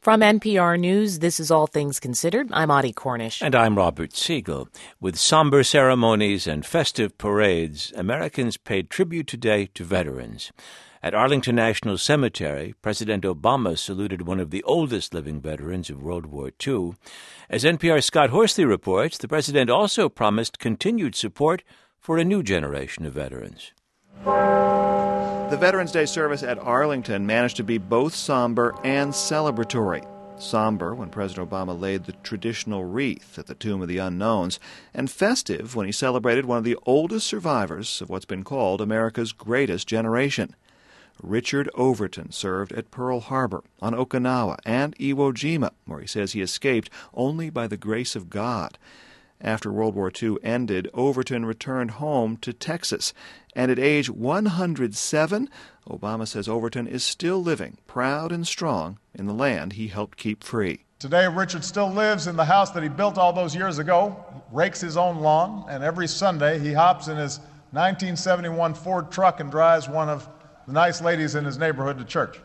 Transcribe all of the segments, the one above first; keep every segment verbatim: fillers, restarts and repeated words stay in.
From N P R News, this is All Things Considered. I'm Audie Cornish. And I'm Robert Siegel. With somber ceremonies and festive parades, Americans paid tribute today to veterans. At Arlington National Cemetery, President Obama saluted one of the oldest living veterans of World War Two. As N P R's Scott Horsley reports, the president also promised continued support for a new generation of veterans. The Veterans Day service at Arlington managed to be both somber and celebratory. Somber when President Obama laid the traditional wreath at the Tomb of the Unknowns, and festive when he celebrated one of the oldest survivors of what's been called America's greatest generation. Richard Overton served at Pearl Harbor, on Okinawa, and Iwo Jima, where he says he escaped only by the grace of God. After World War Two ended, Overton returned home to Texas, and at age one hundred seven, Obama says Overton is still living, proud and strong, in the land he helped keep free. Today, Richard still lives in the house that he built all those years ago, rakes his own lawn, and every Sunday he hops in his nineteen seventy-one Ford truck and drives one of the nice ladies in his neighborhood to church.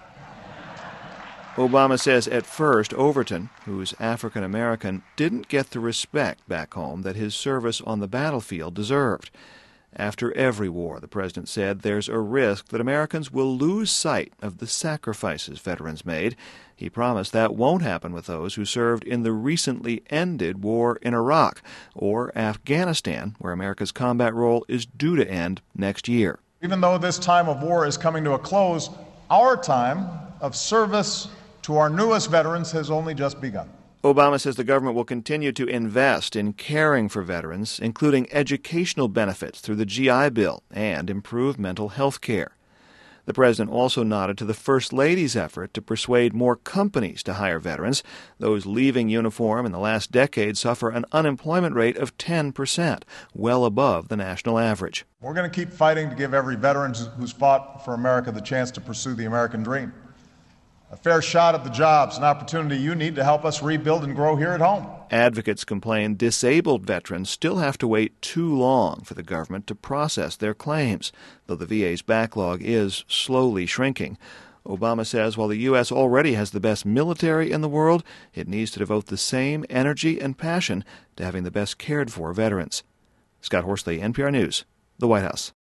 Obama says at first Overton, who's African-American, didn't get the respect back home that his service on the battlefield deserved. After every war, the president said, there's a risk that Americans will lose sight of the sacrifices veterans made. He promised that won't happen with those who served in the recently ended war in Iraq or Afghanistan, where America's combat role is due to end next year. Even though this time of war is coming to a close, our time of service to our newest veterans has only just begun. Obama says the government will continue to invest in caring for veterans, including educational benefits through the G I Bill and improved mental health care. The president also nodded to the First Lady's effort to persuade more companies to hire veterans. Those leaving uniform in the last decade suffer an unemployment rate of ten percent, well above the national average. We're going to keep fighting to give every veteran who's fought for America the chance to pursue the American dream. A fair shot at the jobs, an opportunity you need to help us rebuild and grow here at home. Advocates complain disabled veterans still have to wait too long for the government to process their claims, though the V A's backlog is slowly shrinking. Obama says while the U S already has the best military in the world, it needs to devote the same energy and passion to having the best cared for veterans. Scott Horsley, N P R News, the White House.